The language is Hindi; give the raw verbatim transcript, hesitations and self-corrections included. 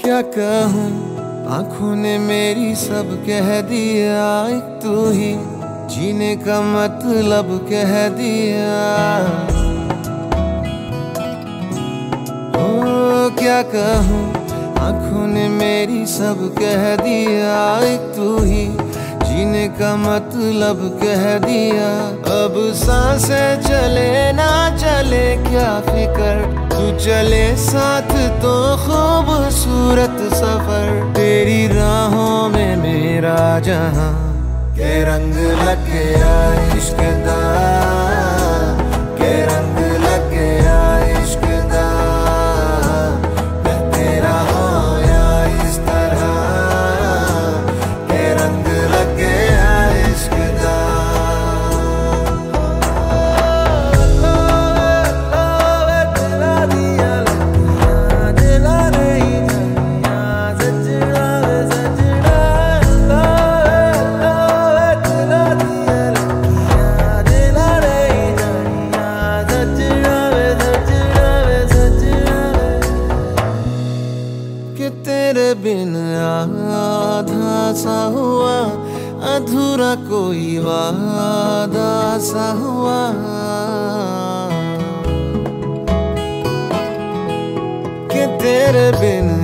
क्या कहूँ, आंखों ने मेरी सब कह दिया, एक तू ही जीने का मतलब कह दिया। ओ क्या कहूँ, आंखों ने मेरी सब कह दिया, एक तू ही जीने का मतलब कह दिया। अब सांसें चले ना चले क्या फिकर, तू चले साथ तो खूबसूरत सफर। तेरी राहों में मेरा जहां के रंग लग गया इश्क दा, के रंग लग गया इश्क दा। मैं तेरा होया इस तरह, के रंग लग गया इश्क दा। कि तेरे बिन आधा सा हुआ, अधूरा कोई वादा सा हुआ। कि तेरे बिन